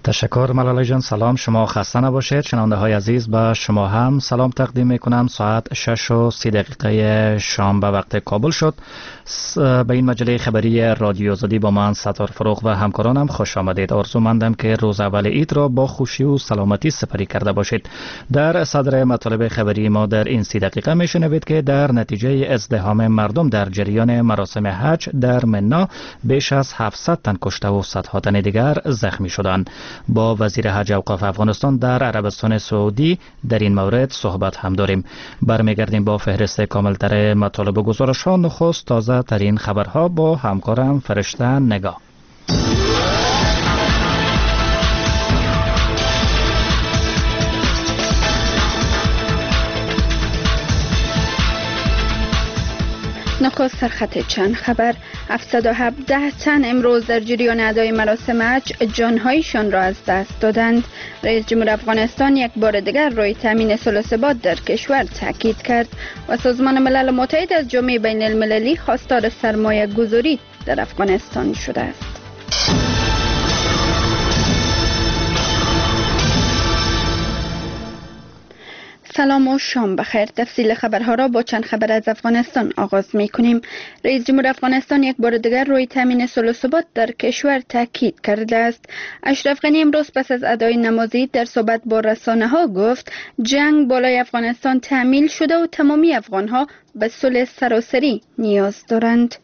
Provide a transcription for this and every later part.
تشکر ملاله جان. سلام، شما خسته نباشید. شنونده های عزیز، به شما هم سلام تقدیم میکنم. ساعت 6:30 شام به وقت کابل شد. به این مجله خبری رادیو آزادی با من ستار فروغ و همکارانم خوش آمدید. آرزومندم که روز اول عید را با خوشی و سلامتی سپری کرده باشید. در صدر مطالب خبری ما در این 30 دقیقه میشنوید که در نتیجه ازدحام مردم در جریان مراسم حج در منا بیش از 700 تن کشته و صدها تن دیگر زخمی شدند. با وزیر حج اوقاف افغانستان در عربستان سعودی در این مورد صحبت هم داریم. برمیگردیم با فهرست کاملتر مطالب و گزارش‌ها. نخست تازه ترین خبرها با همکارم فرشته نگاه. نخست سرخط چند خبر. 717 تن امروز در جریان ادای مراسم حج جانهایشان را از دست دادند. رئیس جمهور افغانستان یک بار دیگر روی تامین صلح و ثبات در کشور تاکید کرد و سازمان ملل متحد از جامعه بین المللی خواستار سرمایه گذاری در افغانستان شده است. سلام و شام بخیر. تفصیل خبرها را با چند خبر از افغانستان آغاز می کنیم. رئیس جمهور افغانستان یک بار دیگر روی تامین صلح و ثبات در کشور تاکید کرده است. اشرف غنی امروز پس از ادای نماز عید در صحبت با رسانه ها گفت جنگ بالای افغانستان تأمیل شده و تمامی افغان ها به صلح سراسری نیاز دارند.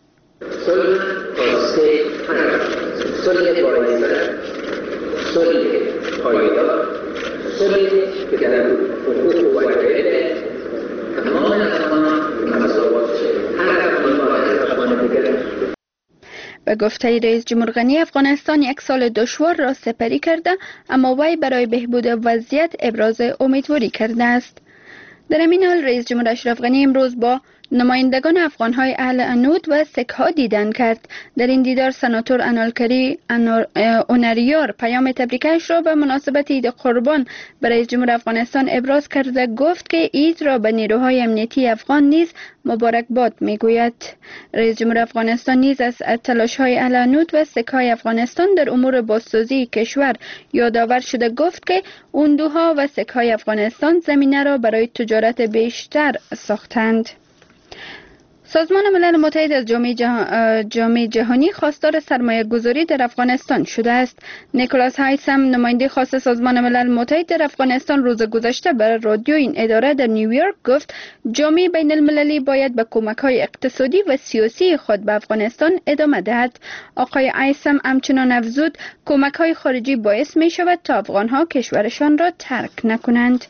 به گفته رئیس جمهور غنی، افغانستان یک سال دشوار را سپری کرده، اما وی برای بهبود وضعیت ابراز امیدواری کرده است. در این حال رئیس جمهور اشرف غنی امروز با نمایندگان افغان‌های اهل عنود و سک‌ها دیدن کرد. در این دیدار سناتور انالکری اونریار پیام تبریکش را به مناسبت عید قربان به رئیس جمهور افغانستان ابراز کرده گفت که عید را به نیروهای امنیتی افغان نیز مبارکباد میگوید. رئیس جمهور افغانستان نیز از تلاش‌های اهل عنود و سک‌های افغانستان در امور بازسازی کشور یادآور شده گفت که اوندوها و سک‌های افغانستان زمینه را برای تجارت بیشتر ساختند. سازمان ملل متحد از جامعه جهانی خواستار سرمایه گذاری در افغانستان شده است. نیکولاس هایسم نماینده خاص سازمان ملل متحد در افغانستان روز گذشته بر رادیو این اداره در نیویورک گفت جامعه بین المللی باید به کمک‌های اقتصادی و سیاسی خود به افغانستان ادامه دهد. آقای هایسم همچنان افزود کمک‌های خارجی باعث می‌شود تا افغان‌ها کشورشان را ترک نکنند.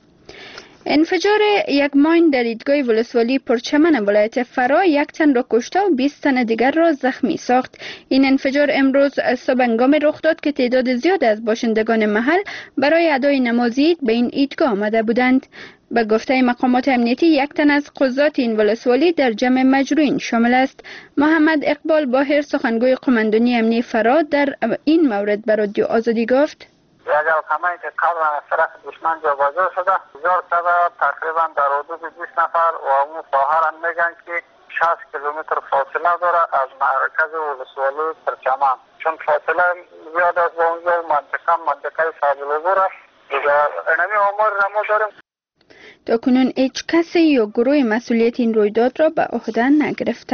انفجار یک ماین در ایستگاه ولسوالی پرچمن ولایت فرا یک تن را کشته و 20 تن دیگر را زخمی ساخت. این انفجار امروز صبح هنگامی رخ داد که تعداد زیاد از باشندگان محل برای ادای نماز عید به این ایستگاه آمده بودند. به گفته مقامات امنیتی یک تن از قضات این ولسوالی در جمع مجروحین شامل است. محمد اقبال باهر سخنگوی قماندانی امنیتی فرا در این مورد به رادیو آزادی گفت یک کمایی که قبلا از طرف دشمن جابجا شده بسیار شده تقریبا در حدود 20 نفر و اون ساحر هم میگن که 60 کیلومتر فاصله داره از مرکز ولسوالی پرچمن، چون فاصله زیاد است با اونجا منطقه سابلوبور است. دیگه اینمی آمار را ما داریم. تا کنون هیچ کسی یا گروه مسئولیت این رویداد را به عهده نگرفته.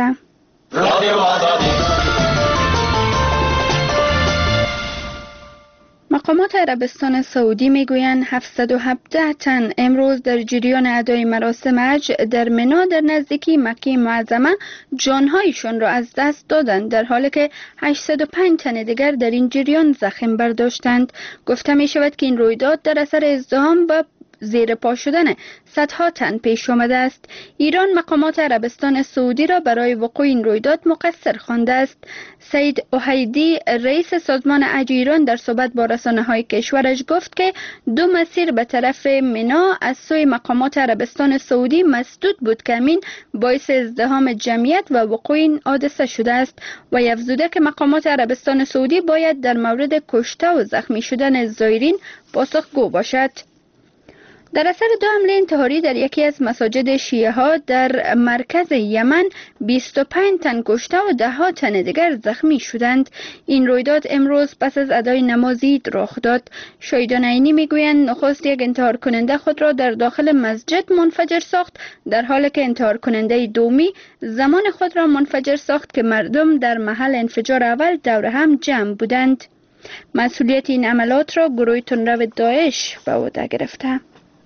مقامات عربستان سعودی میگویند 717 تن امروز در جریان ادای مراسم حج در منا در نزدیکی مکه معظمه جانهایشان را از دست دادند، در حالی که 805 تن دیگر در این جریان زخم برداشتند. گفته می شود که این رویداد در اثر ازدحام و زیر پا شدن صدها تن پیش آمده است. ایران مقامات عربستان سعودی را برای وقوع این رویداد مقصر خوانده است. سید اوحیدی رئیس سازمان حج ایران در صحبت با رسانه‌های کشورش گفت که دو مسیر به طرف منا از سوی مقامات عربستان سعودی مسدود بود که همین باعث ازدحام جمعیت و وقوع این حادثه شده است و افزوده که مقامات عربستان سعودی باید در مورد کشته و زخمی شدن زائرین پاسخگو باشد. در اثر 2 حمله انتحاری در یکی از مساجد شیعه ها در مرکز یمن 25 تن کشته و 10 تن دیگر زخمی شدند. این رویداد امروز پس از ادای نماز عید رخ داد. شاهدان عینی میگویند نخست یک انتحار کننده خود را در داخل مسجد منفجر ساخت، در حالی که انتحار کننده دومی زمان خود را منفجر ساخت که مردم در محل انفجار اول دور هم جمع بودند. مسئولیت این عملات را گروه تندرو داعش به عهده گرفته.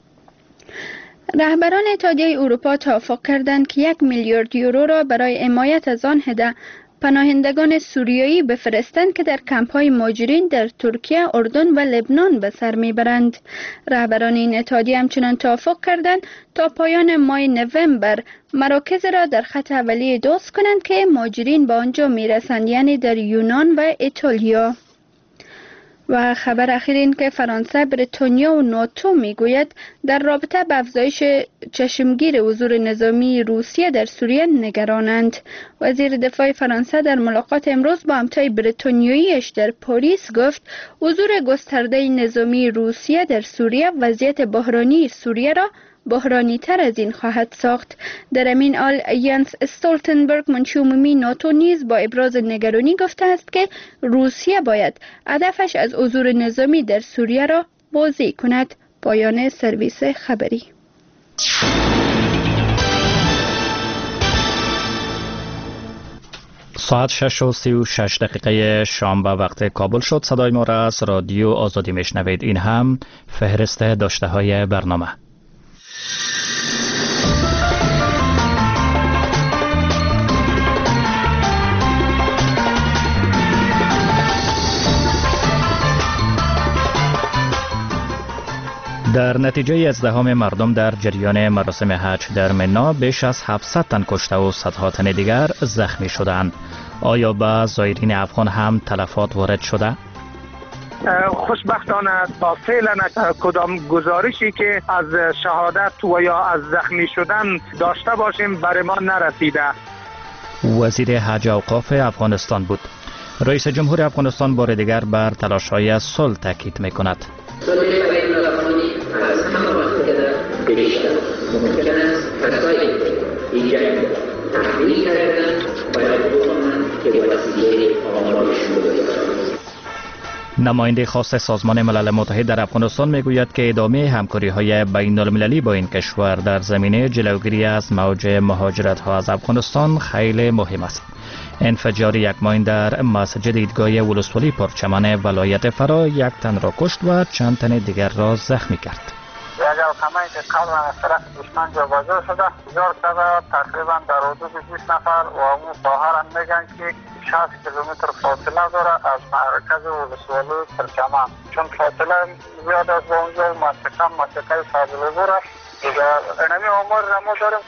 رهبران اتحادیه اروپا توافق کردند که 1 میلیارد یورو را برای حمایت از آن عده پناهندگان سوریایی بفرستند که در کمپ‌های مهاجرین در ترکیه، اردن و لبنان به سر میبرند. رهبران این اتحادیه همچنان توافق کردند تا پایان ماه نوامبر مراکز را در خط اولیه دوست کنند که مهاجرین به آنجا میرسند، یعنی در یونان و ایتالیا. و خبر اخیر این که فرانسه، بریتانیا و ناتو میگوید در رابطه با افزایش چشمگیر حضور نظامی روسیه در سوریه نگرانند. وزیر دفاع فرانسه در ملاقات امروز با همتای بریتانیاییش در پاریس گفت حضور گسترده نظامی روسیه در سوریه وضعیت بحرانی سوریه را بحرانی تر از این خواهد ساخت. در همین حال ینس استولتنبرگ منشی عمومی ناتو نیز با ابراز نگرانی گفته است که روسیه باید هدفش از حضور نظامی در سوریه را واضح کند. پایان سرویس خبری. ساعت 6:36 شام به وقت کابل شد. صدای ما را از رادیو آزادی میشنوید. این هم فهرست داشته های برنامه. در نتیجه ازدحام مردم در جریان مراسم حج در منا بیش از 700 تن کشته و صدها تن دیگر زخمی شدند. آیا به زائرین افغان هم تلفات وارد شده؟ خوشبختانه تا فعلا کدام گزارشی که از شهادت و یا از زخمی شدن داشته باشیم برای ما نرسیده. وزیر حج اوقاف افغانستان بود. رئیس جمهور افغانستان بار دیگر بر تلاش‌های صلح تاکید می‌کند. نماینده خاص سازمان ملل متحد در افغانستان میگوید که ادامه همکاری‌های بین‌المللی با این کشور در زمینه جلوگیری از موج مهاجرت‌ها از افغانستان خیلی مهم است. انفجار یک ماین در مسجد دیدگاه ولسوالی پرچمن ولایت فرا 1 تن را کشت و چند تن دیگر را زخمی کرد. یک هواپیمایی که قبلا از طرف دشمن جابجا شده، بسیار تقریبا در حدود 20 نفر و اون ساحر هم میگن که 60 کیلومتر فاصله داره از مرکز ولسوالی پرچمن، چون فاصله زیاد است با اونجا منطقه فاضل بور است. اینمی آمار را ما داریم.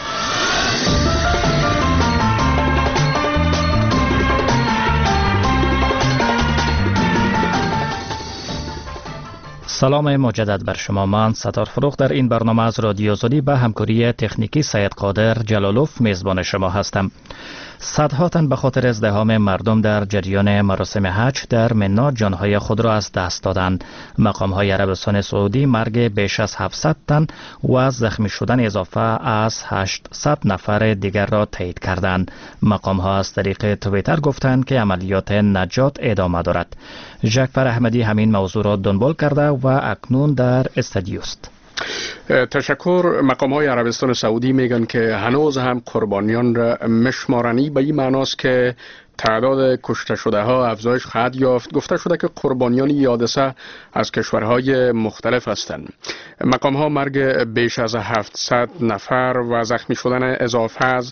سلام مجدد بر شما. من ستار فروخ در این برنامه از رادیو آزادی به همکاری تکنیکی سید قادر جلالوف میزبان شما هستم. صدها تن به خاطر ازدحام مردم در جریان مراسم حج در منا جانهای خود را از دست دادند. مقام‌های عربستان سعودی مرگ بیش از 700 تن و زخمی شدن اضافه از 800 نفر دیگر را تایید کردند. مقام‌ها از طریق توییتر گفتند که عملیات نجات ادامه دارد. جعفر احمدی همین موضوع را دنبال کرده و اکنون در استودیو است. تشکر. مقام‌های عربستان سعودی میگن که هنوز هم قربانیان را مشمارنی به این معناست که تعداد کشته شده ها افزایش خواهد یافت. گفته شده که قربانیان این حادثه از کشورهای مختلف هستند. مقام ها مرگ بیش از 700 نفر و زخمی شدن اضافه از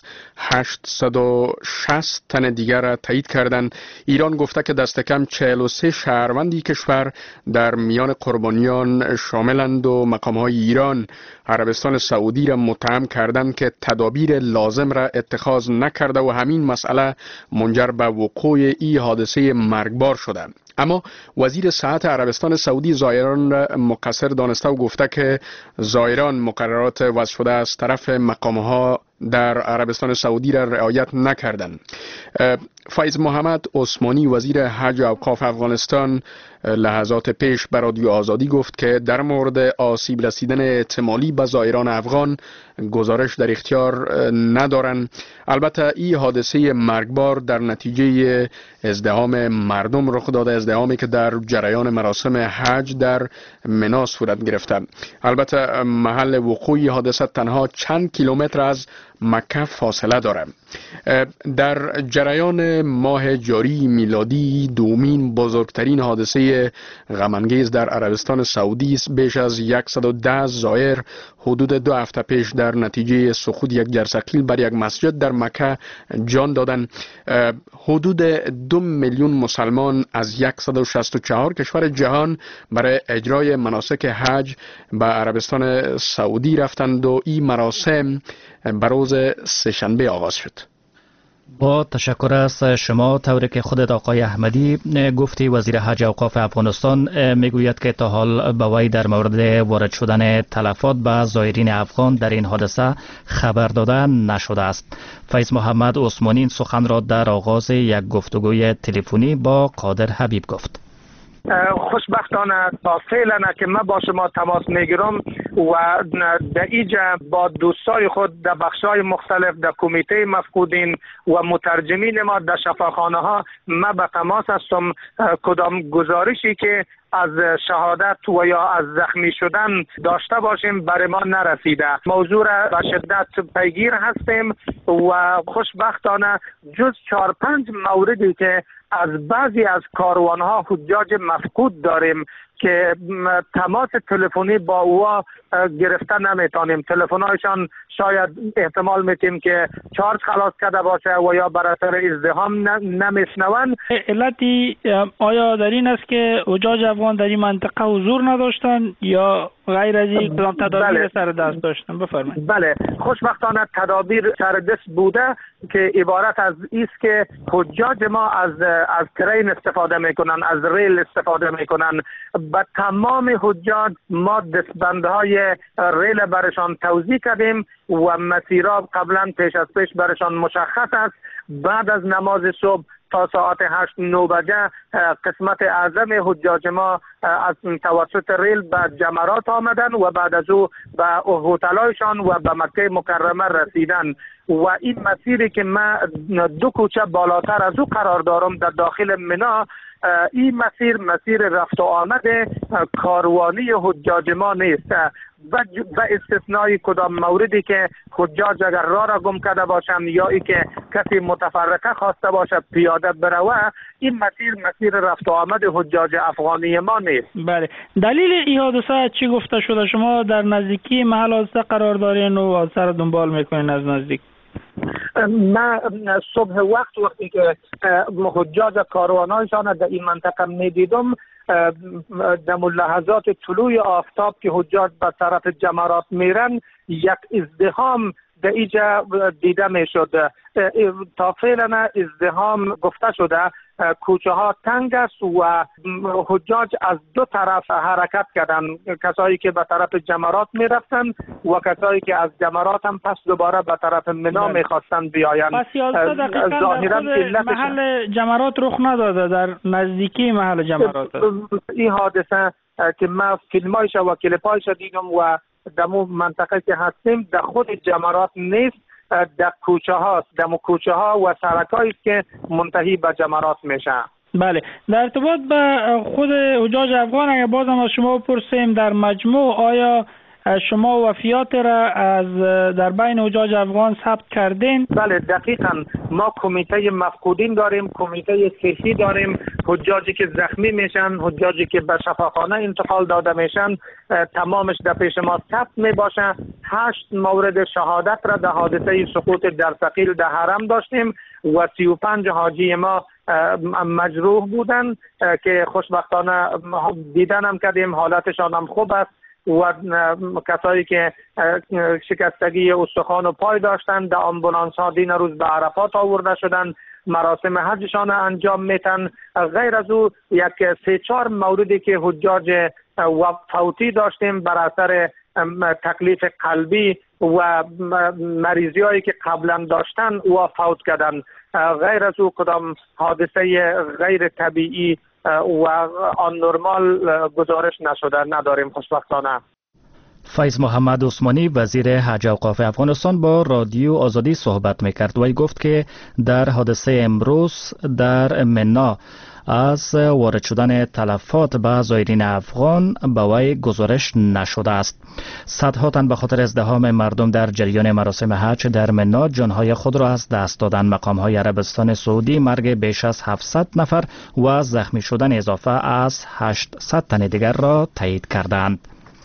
860 تن دیگر را تایید کردند. ایران گفته که دست کم 43 شهروندی کشور در میان قربانیان شاملند و مقام های ایران عربستان سعودی را متهم کردند که تدابیر لازم را اتخاذ نکرده و همین مسئله منجر به وقوع این حادثه مرگبار شده. اما وزیر صحت عربستان سعودی زائران را مقصر دانسته و گفته که زائران مقررات وضع شده از طرف مقامها در عربستان سعودی را رعایت نکردند. فیض محمد عثمانی وزیر حج و اوقاف افغانستان لحظات پیش به رادیو آزادی گفت که در مورد آسیب رسیدن احتمالی به زائران افغان گزارش در اختیار ندارند. البته این حادثه مرگبار در نتیجه ازدحام مردم رخ داده، ازدحامی که در جریان مراسم حج در منا صورت گرفته. البته محل وقوع حادثه تنها چند کیلومتر از مکه فاصله دارد. در جریان ماه جاری میلادی دومین بزرگترین حادثه غم‌انگیز در عربستان سعودی است. بیش از 110 زائر حدود 2 هفته پیش در نتیجه سقوط یک جرثقیل بر یک مسجد در مکه جان دادند. حدود 2 میلیون مسلمان از 164 کشور جهان برای اجرای مناسک حج به عربستان سعودی رفتند و این مراسم به روز سه‌شنبه آغاز شد. با تشکر از شما. طوری که خودت آقای احمدی گفتی، وزیر حج اوقاف افغانستان میگوید که تا حال به وی در مورد وارد شدن تلفات به زائرین افغان در این حادثه خبر داده نشده است. فیض محمد عثمانی این سخن را در آغاز یک گفتگوی تلفنی با قادر حبیب گفت. خوشبختانه تا فعلا که من با شما تماس میگیرم و در اینجا با دوستای خود در بخشای مختلف در کمیته مفقودین و مترجمین ما در شفاخانه ها من به تماس هستم. کدام گزارشی که از شهادت و یا از زخمی شدن داشته باشیم برای ما نرسیده. موضوع را به شدت پیگیر هستیم و خوشبختانه جز 4-5 موردی که از بعضی از کاروانها حجاج مفقود داریم که تماس تلفنی با او گرفته نمیتونیم. تلفن‌هایشان شاید احتمال میتیم که چارج خلاص کرده باشه و یا بر اثر ازدحام نمیشنون. علتی آیا در این است که حجاج افغان در این منطقه حضور نداشتن یا غیر از این کدام تدابیر سر دست داشتن؟ بفرمایید. بله، خوشبختانه تدابیر سر دست بوده که عبارت از است که حجاج ما از ترین استفاده میکنن، از ریل استفاده میکنن. با تمام حجاج ما دستبندهای ریل برشان توزیع کردیم و مسیرها قبلا پیش از پیش برشان مشخص است. بعد از نماز صبح تا ساعت 8-9 بجه قسمت اعظم حجاج ما از توسط ریل به جمرات آمدن و بعد از او به هتل‌هایشان و به مکه مکرمه رسیدن. و این مسیری که من 2 کوچه بالاتر از او قرار دارم در داخل منا، این مسیر رفت و آمد کاروانی حجاج ما نیست. و استثنای کدام موردی که حجاج اگر راه را گم کرده باشند یا ای که کسی متفرقه خواسته باشد پیاده بروه، این مسیر رفت و آمد حجاج افغانی ما نیست. بله، دلیل این حادثه چی گفته شده؟ شما در نزدیکی محل حادثه قرار دارین و حادثه را دنبال میکنین از نزدیک؟ من صبح وقتی که حجاج کاروانایشان در این منطقه میدیدم، در لحظات طلوع آفتاب که حجاج به طرف جمرات میرن، یک ازدحام در اینجا دیده میشد. تا فعلا ازدحام گفته شده، کوچه ها تنگ است و حجاج از 2 طرف حرکت کردن، کسایی که به طرف جمرات می رفتن و کسایی که از جمرات هم پس دوباره به طرف منا می خواستن بیاین. پس 11 دقیقا در محل جمرات رخ نداده، در نزدیکی محل جمرات. این حادثه که من فیلمایش و کلیپایش دیدم و در منطقه که هستیم در خود جمرات نیست، در کوچه هاست، در کوچه ها و سرکایی است که منتهی به جمرات میشه. بله، در ارتباط به خود حجاج افغان اگر بازم از شما بپرسیم، در مجموع آیا شما وفیات را از در بین حجاج افغان ثبت کردین؟ بله دقیقاً. ما کمیته مفقودین داریم، کمیته صحی داریم. حجاجی که زخمی میشن، حجاجی که به شفاخانه انتقال داده میشن، تمامش در پیش ما ثبت میباشه. 8 مورد شهادت را در حادثه سقوط جرثقیل در حرم داشتیم و 35 حاجی ما مجروح بودن که خوشبختانه دیدن هم کردیم، حالتشان هم خوب است و کسایی که شکستگی استخوان و پای داشتن در آمبولانس ها دین روز به عرفات آورده شدن، مراسم حجشان انجام میتن. غیر از او یک 3-4 موردی که حجاج فوتی داشتیم بر اثر تکلیف قلبی و مریضی هایی که قبلا داشتن و فوت کردن. غیر از او کدام حادثه غیر طبیعی و آن نرمال گزارش نشده نداریم خوشبختانه. فیض محمد عثمانی وزیر حج اوقاف افغانستان با رادیو آزادی صحبت میکرد و گفت که در حادثه امروز در منا از وارد شدن تلفات به زائرین افغان به وی گزارش نشده است. صدها تن به خاطر ازدحام مردم در جریان مراسم حج در منا جانهای خود را از دست دادند. مقام‌های عربستان سعودی مرگ بیش از 700 نفر و زخمی شدن اضافه از 800 تن دیگر را تایید کردند.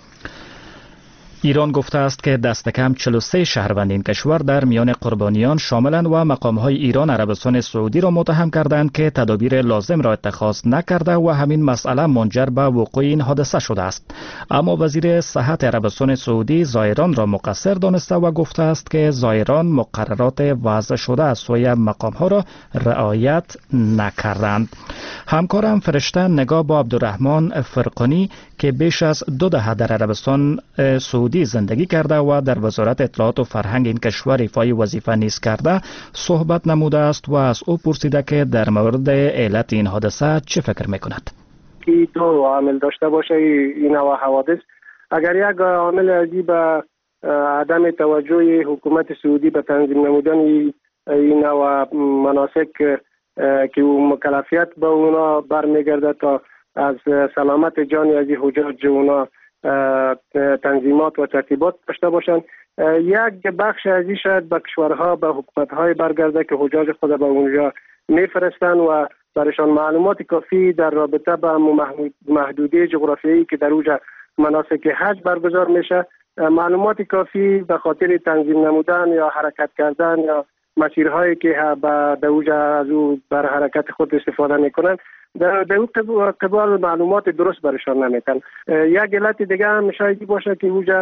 ایران گفته است که دست کم 43 شهروند این کشور در میان قربانیان شاملند و مقام‌های ایران عربستان سعودی را متهم کردند که تدابیر لازم را اتخاذ نکرده و همین مسئله منجر به وقوع این حادثه شده است. اما وزیر صحت عربستان سعودی زائران را مقصر دانسته و گفته است که زائران مقررات وضع شده از سوی مقام‌ها را رعایت نکردند. همکارم فرشته نگاه با عبدالرحمن فرقانی که بیش از 2 دهه در عربستان سعودی زندگی کرده و در وزارت اطلاعات و فرهنگ این کشور ایفای وظیفه نیز کرده صحبت نموده است و از او پرسیده که در مورد علت این حادثه چه فکر میکند. که 2 عامل داشته باشه این نوع حوادث. اگر یک عامل ازی به عدم توجه حکومت سعودی به تنظیم نمودن این نوع مناسک که مکلفیت به اونا برمیگرده تا از سلامت جان از حجاج اونا تنظیمات و ترتیبات داشته باشند. یک بخش ازی شاید به کشورها به حکومت‌های برگرده که حجاج خود به اونجا میفرستند و برشان معلومات کافی در رابطه با محدودیت جغرافیایی که در اونجا مناسک حج برگزار میشه، معلومات کافی به خاطر تنظیم نمودن یا حرکت کردن یا مسیرهایی که در اونجا از او بر حرکت خود استفاده میکنن در اون قبال معلومات درست برشان نمیتن. یک علت دیگه هم شاید باشه که اونجا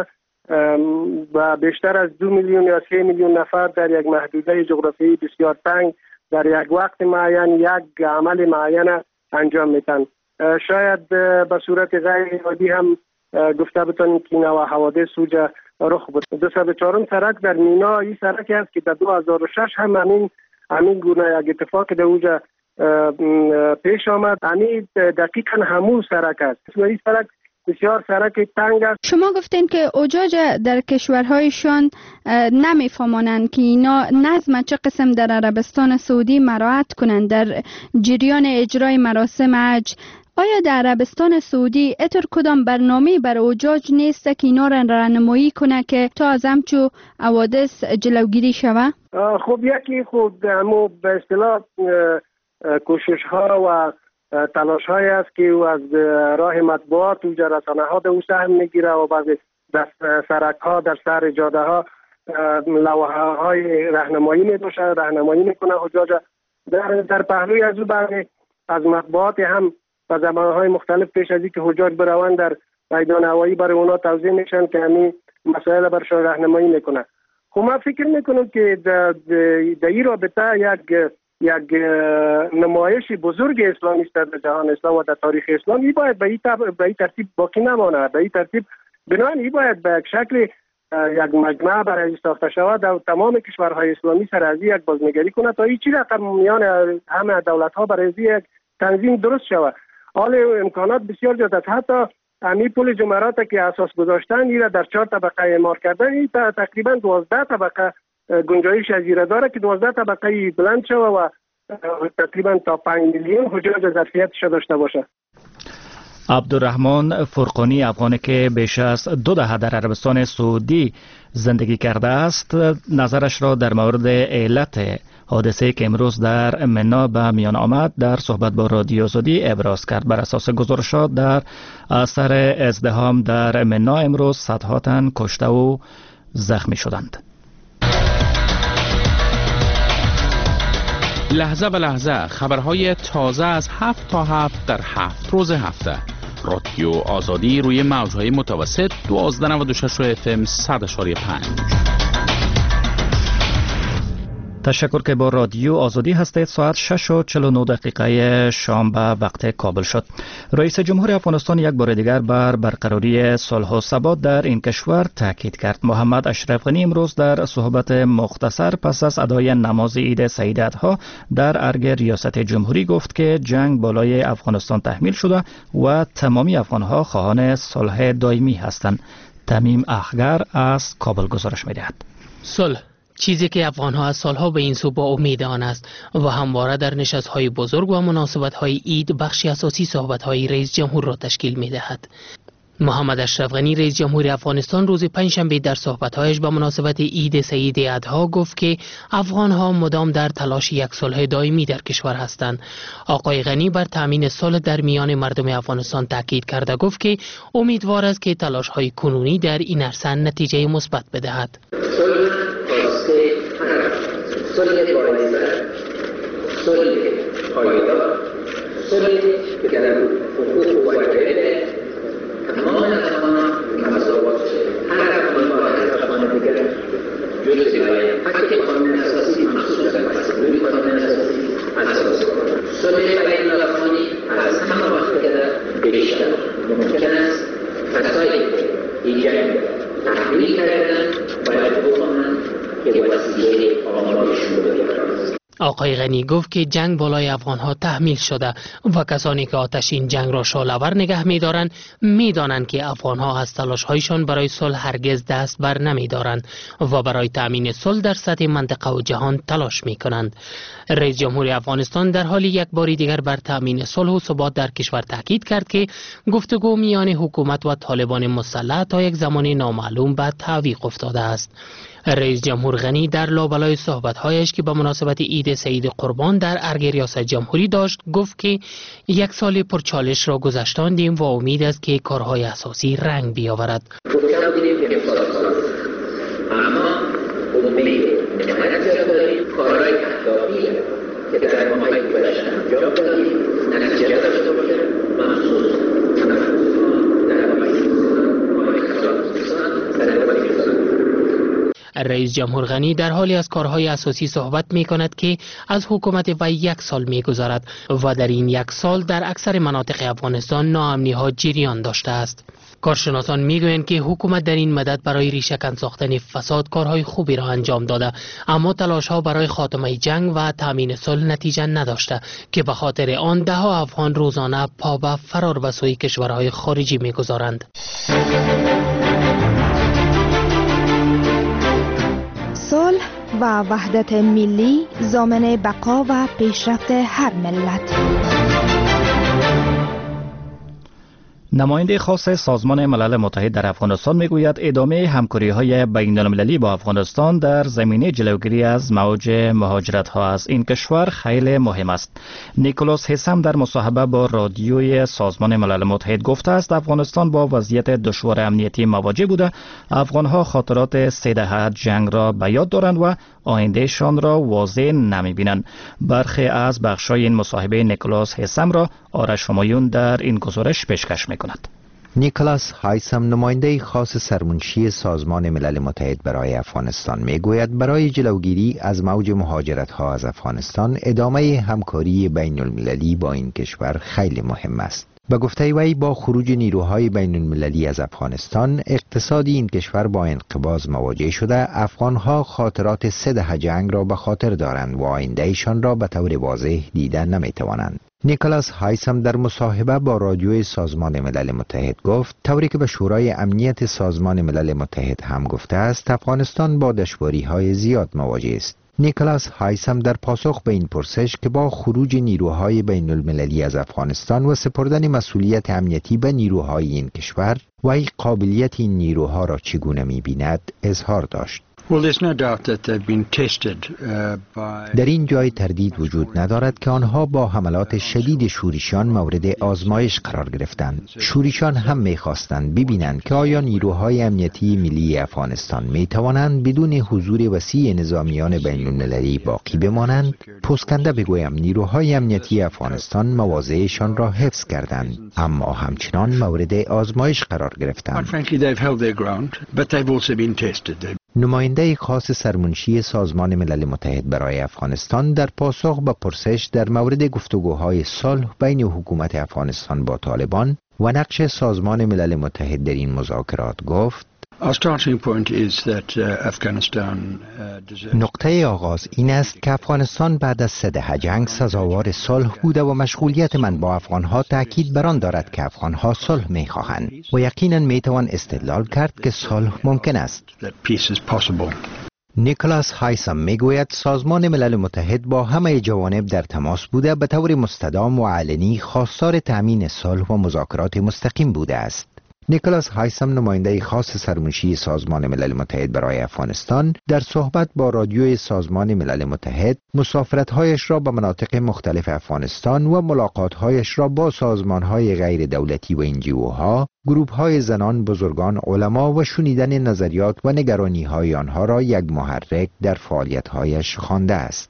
بیشتر از 2 میلیون یا 3 میلیون نفر در یک محدوده جغرافیایی بسیار تنگ در یک وقت معین یک عمل معین انجام میتن. شاید به صورت غیر عادی هم گفته بتونیم که نوع حوادث اونجا رخ بود. 204 سرک در مینا این سرک است که در 2006 هم همین گونه یک اتفاق در اونجا پیش آمد. همین دقیقا همون سرک است و این سرک بسیار سرک تنگ است. شما گفتین که حجاج در کشورهایشان نمیفهمانند که اینا نظم چه قسم در عربستان سعودی مراعات کنند در جریان اجرای مراسم حج. آیا در عربستان سعودی اتر کدام برنامه برای حجاج نیست که اینا را راهنمایی کنه که تا از همچو حوادث جلوگیری شوه؟ خب یکی خود همو به اصطلاح کوشش ها و تلاش های است که از راه مطبوعات و رسانه ها به او سهم میگیره و بعضی سرک ها در سر جاده ها لوحه های راهنمایی میدوشه، راهنمایی میکنه حجاج. در پهلوی از او بعضی از مطبوعات هم و زمانهای مختلف پیش از اینکه حجاج بروند در میدان هوایی برای اونا توضیح میشن که همین مسائل برشان راهنمایی میکنه. خب من فکر میکنم که در این رابطه یک نمایش بزرگ اسلامی است در جهان اسلام و در تاریخ اسلام. این باید به این ترتیب باقی نمانه. به این ترتیب بنابراین این باید به یک شکل یک مجمع برای ساخته شود در تمام کشورهای اسلامی سر از یک بازنگری کنه تا این چی رقم میان همه دولت ها برای یک تنظیم درست شود. حال امکانات بسیار زیاد است. حتی امی پل جمرات که اساس گذاشتن این در 4 طبقه اعمار کردن. این تقریبا 12 طبقه گنجایش از این داره که 12 طبقه بلند شود و تقریبا تا 5 میلیون حجاج ظرفیتش داشته باشه. عبدالرحمن فرقانی افغانی که بیش از 2 دهه در عربستان سعودی زندگی کرده است نظرش را در مورد علت حادثه که امروز در منا به میان آمد در صحبت با رادیو آزادی ابراز کرد. بر اساس گزارشات در اثر ازدحام در منا امروز صدها تن کشته و زخمی شدند. لحظه به لحظه خبرهای تازه از 7 تا 7 در 7 روز هفته. رادیو آزادی روی موجهای متوسط 1296 FM 100.5. تشکر که با رادیو آزادی هستید. ساعت 6:49 شام به وقت کابل شد. رئیس جمهور افغانستان یک بار دیگر بر برقراری صلح و ثبات در این کشور تاکید کرد. محمد اشرف غنی امروز در صحبت مختصر پس از ادای نماز عید سعید اضحی در ارگ ریاست جمهوری گفت که جنگ بالای افغانستان تحمیل شده و تمامی افغانها خواهان صلح دائمی هستند. تمیم اخگر از کابل گزارش می‌دهد. صلح چیزی که افغان‌ها از سالها به این سو با امید آن است و همواره در نشست‌های بزرگ و مناسبت‌های عید بخشی اساسی صحبت‌های رئیس جمهور را تشکیل می‌دهد. محمد اشرف غنی رئیس جمهور افغانستان روز پنجشنبه در صحبت‌هایش به مناسبت عید سعید اضحی گفت که افغان‌ها مدام در تلاش یک صلح دائمی در کشور هستند. آقای غنی بر تامین صلح در میان مردم افغانستان تاکید کرده گفت که امیدوار است که تلاش‌های کنونی در این عرصه نتیجه مثبت بدهد. صلح باعث صلح پایدار صلح که در حقوق و وجایب تمام افغانان مساوات شد. هر افغان با هر افغان دیگر جز حق قانون اساسی مخصوص است. قانون اساسی اساس صلح بین الافغانی از همه وقت بیشتر ممکن است کسایی این جنگ تحمیل کردن باید بکنند که وسیله آمادشون بیارند. آقای غنی گفت که جنگ بالای افغانها تحمیل شده و کسانی که آتش این جنگ را شعله‌ور نگه می‌دارند می‌دانند که افغانها از تلاش‌هایشان برای صلح هرگز دست بر نمی‌دارند و برای تأمین صلح در سطح منطقه و جهان تلاش می‌کنند. رئیس جمهور افغانستان در حال یک بار دیگر بر تأمین صلح و ثبات در کشور تاکید کرد که گفتگو میان حکومت و طالبان مسلح تا یک زمان نامعلوم به تعویق افتاده است. رئیس جمهور غنی در لابلای صحبت‌هایش که به مناسبت عید سعید قربان در ارگ ریاست جمهوری داشت گفت که یک سال پرچالش را گذشتاندیم و امید است که کارهای اساسی رنگ بیاورد. اما امید نمایت داریم کارهای اهدافی که در ماهای گذشته انجام دادیم نتیجه داشته باشه مخصوص رئیس جمهور غنی در حالی از کارهای اساسی صحبت می کند که از حکومت وی یک سال می گذارد و در این یک سال در اکثر مناطق افغانستان ناامنی ها جریان داشته است. کارشناسان می گویند که حکومت در این مدت برای ریشه‌کن ساختن فساد کارهای خوبی را انجام داده، اما تلاش ها برای خاتمه جنگ و تامین صلح نتیجه نداشته که به خاطر آن ده ها افغان روزانه پا به فرار به سوی کشورهای خارجی می گذارند. صلح و وحدت ملی ضامن بقا و پیشرفت هر ملت. نماینده خاص سازمان ملل متحد در افغانستان میگوید ادامه همکاری‌های بین‌المللی با افغانستان در زمینه جلوگیری از موج مهاجرت‌ها از این کشور خیلی مهم است. نیکولاس هیسم در مصاحبه با رادیوی سازمان ملل متحد گفته است افغانستان با وضعیت دشوار امنیتی مواجه بوده. افغان‌ها خاطرات 3 دهه جنگ را به یاد دارند و آیندهشان را واضح نمی‌بینند. برخی از بخش‌های این مصاحبه نیکولاس هیسم را آرش همایون در این گزارش پیشکش می‌کند. نیکولاس هایسم نماینده خاص سرمنشی سازمان ملل متحد برای افغانستان میگوید برای جلوگیری از موج مهاجرت‌ها از افغانستان ادامه همکاری بین المللی با این کشور خیلی مهم است. به گفته وی با خروج نیروهای بین المللی از افغانستان اقتصادی این کشور با انقباض مواجه شده. افغانها خاطرات 3 دهه جنگ را به خاطر دارند و آیندهشان را به طور واضح دیده نمیتوانند. نیکولاس هایسم در مصاحبه با رادیوی سازمان ملل متحد گفت طوری که به شورای امنیت سازمان ملل متحد هم گفته است افغانستان با دشواری‌های زیاد مواجه است. نیکولاس هایسم در پاسخ به این پرسش که با خروج نیروهای بین المللی از افغانستان و سپردن مسئولیت امنیتی به نیروهای این کشور و قابلیت این نیروها را چگونه می‌بیند اظهار داشت. در این جای تردید وجود ندارد که آنها با حملات شدید شوریشان مورد آزمایش قرار گرفتند. شوریشان هم می‌خواستند ببینند که آیا نیروهای امنیتی ملی افغانستان می‌توانند بدون حضور وسیع نظامیان بین المللی باقی بمانند. پوسکنده بگویم نیروهای امنیتی افغانستان مواضعشان را حفظ کردند اما همچنان مورد آزمایش قرار گرفتند. نماینده خاص سرمنشی سازمان ملل متحد برای افغانستان در پاسخ به پرسش در مورد گفتگوهای صلح بین حکومت افغانستان با طالبان و نقش سازمان ملل متحد در این مذاکرات گفت: نقطه آغاز این است که افغانستان بعد از 3 دهه جنگ سزاوار صلح بوده و مشغولیت من با افغانها تأکید بر آن دارد که افغانها صلح می‌خواهند و یقیناً میتوان استدلال کرد که صلح ممکن است. نیکلاس هایسم میگوید سازمان ملل متحد با همه جوانب در تماس بوده، به طور مستدام و علنی خواستار تأمین صلح و مذاکرات مستقیم بوده است. نیکلاس هایسم نماینده خاص سرمنشی سازمان ملل متحد برای افغانستان در صحبت با رادیوی سازمان ملل متحد مسافرت‌هایش را به مناطق مختلف افغانستان و ملاقات‌هایش را با سازمان‌های غیر دولتی و انجیوها، گروه‌های زنان، بزرگان، علما و شنیدن نظریات و نگرانی‌های آنها را یک محرک در فعالیت‌هایش خوانده است.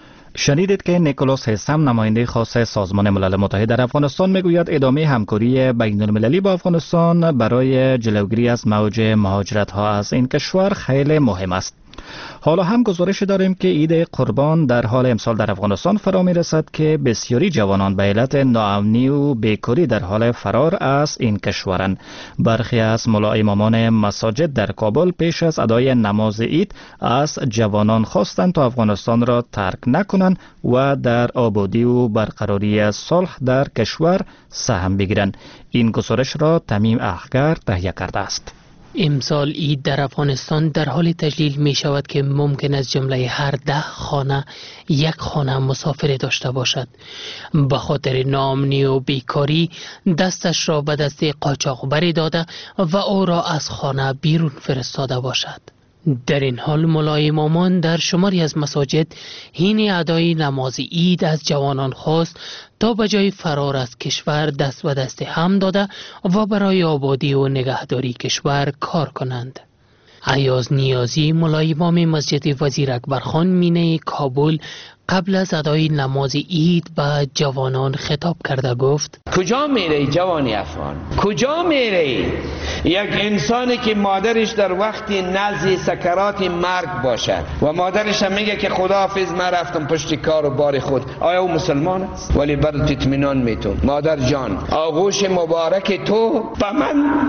شنیدید که نیکولاس هیسم نماینده خاص سازمان ملل متحد در افغانستان میگوید ادامه همکاری بین المللی با افغانستان برای جلوگیری از موج مهاجرت ها از این کشور خیلی مهم است. حالا هم گزارش داریم که عید قربان در حال امسال در افغانستان فرا می رسد که بسیاری جوانان به علت ناامنی و بیکاری در حال فرار از این کشورند. برخی از ملا امامان مساجد در کابل پیش از ادای نماز عید از جوانان خواستند تا افغانستان را ترک نکنند و در آبادی و برقراری صلح در کشور سهم بگیرند. این گزارش را تمیم اخگر تهیه کرده است. امسال عید در افغانستان در حال تجلیل می شود که ممکن است جمله هر 10 خانه یک خانه مسافر داشته باشد. به خاطر ناامنی و بیکاری دستش را به دست قاچاقبری داده و او را از خانه بیرون فرستاده باشد. در این حال ملای امامان در شماری از مساجد حین ادای نماز عید از جوانان خواست تا به جای فرار از کشور دست به دست هم داده و برای آبادی و نگهداری کشور کار کنند. ایاز نیازی ملای امام مسجد وزیر اکبرخان مینه کابل قبل از ادای نماز عید به جوانان خطاب کرده گفت: کجا میره جوانی افغان؟ کجا میره؟ یک انسانی که مادرش در وقت نزع سکرات مرگ باشد و مادرش هم میگه که خداحافظ من رفتم پشت کار و بار خود، آیا او مسلمان است؟ ولی برات اطمینان میتون مادر جان، آغوش مبارک تو به من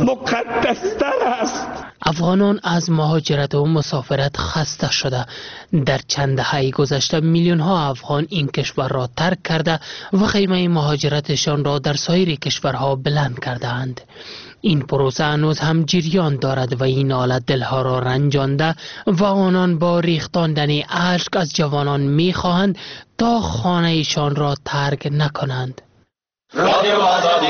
مقدستر است. افغانان از مهاجرت و مسافرت خسته شده. در چند دهه گذشته میلیون ها افغان این کشور را ترک کرده و خیمه مهاجرتشان را در سایر کشورها بلند کرده اند. این پروسه هنوز هم جریان دارد و این حالت دلها را رنجانده و آنان با ریختاندن اشک از جوانان میخواهند تا خانه ایشان را ترک نکنند. رادیو آزادی.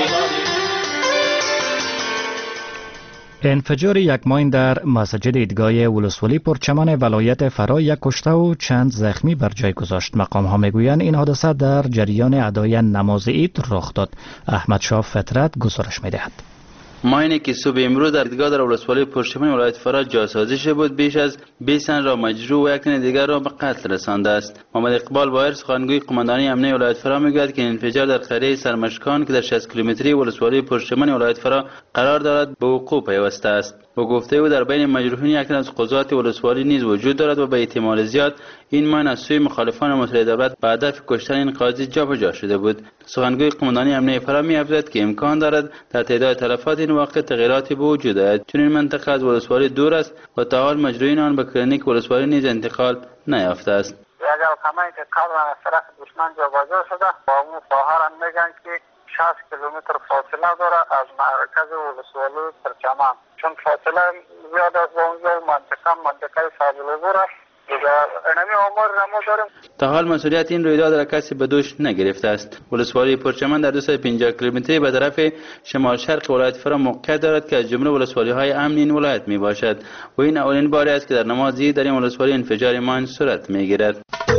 انفجار یک ماین در مسجد عیدگاه ولسوالی پرچمن ولایت فرا یک کشته و چند زخمی بر جای گذاشت. مقام ها میگویند این حادثه در جریان ادای نماز عید رخ داد. احمد شاه فطرت گزارش میدهد. ماینی که صبح امروز در عیدگاه در ولسوالی پرچمن ولایت فرا جاسازی شده بود بیش از 20 تن را مجروح و یک تن دیگر را به قتل رسانده است. محمد اقبال بایر سخنگوی قماندانی امنیه ولایت فرا میگوید که این انفجار در قریه سرمشکان که در 60 کیلومتری ولسوالی پرچمن ولایت فرا قرار دارد به وقوع پیوسته است. با گفته او در بین مجروحین یک تن از قضات ولسوالی نیز وجود دارد و به احتمال زیاد این ماین از سوی مخالفان مطلع دولت به هدف کشتن این قاضی جابجا شده بود. سخنگوی قماندانی امنیه فرا می‌افزاید که امکان دارد در تعداد تلفات این واقع تغییراتی به وجود آید، چون این منطقه از ولسوالی دور است و تا حال مجروحین آن به کلینیک ولسوالی نیز انتقال نیافته است. یک القمه‌ای که قبلا از طرف دشمن جابجا شده و اون ساحه را میگن که 60 کیلومتر فاصله داره از مرکز ولسوالی پرچمن، چون فاصله زیاد است با اونجا منطقه سابلوبور است. تا حال مسئولیت این رویداد را کسی به دوش نگرفته است. ولسوالی پرچمن در 250 کیلومتری به طرف شمال شرق ولایت فرا موقعیت دارد که از جمله ولسوالی های امن این ولایت می باشد و این اولین باری است که در نماز عید در این ولسوالی انفجار ماین صورت می گیرد.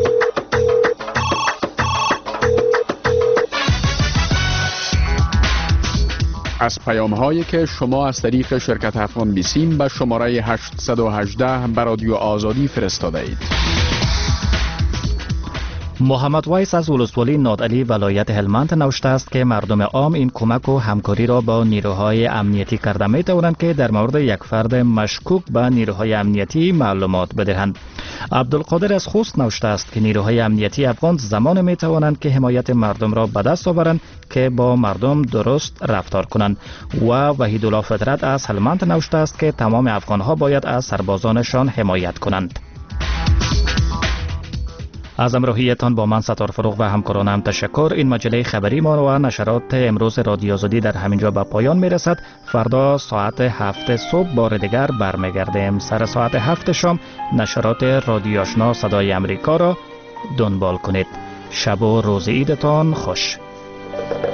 از پیام هایی که شما از طریق شرکت افغان بیسیم به شماره 818 به رادیو آزادی فرستاده اید. محمد ویس از ولسوالی نادعلی ولایت هلمند نوشته است که مردم عام این کمک و همکاری را با نیروهای امنیتی کرده می توانند که در مورد یک فرد مشکوک به نیروهای امنیتی معلومات بدهند. عبدالقادر از خوست نوشته است که نیروهای امنیتی افغان زمان می توانند که حمایت مردم را به دست آورند که با مردم درست رفتار کنند. و وحیدالله فطرت از هلمند نوشته است که تمام افغان ها باید از سربازانشان حمایت کنند. از همراهیتان با من ستار فروغ و همکارانم تشکر. این مجله خبری ما و نشرات امروز رادیو آزادی در همینجا به پایان می رسد. فردا ساعت 7 صبح بار دیگر برمیگردیم. سر ساعت 7 شام نشرات رادیو آشنا صدای امریکا را دنبال کنید. شب و روز عیدتان خوش.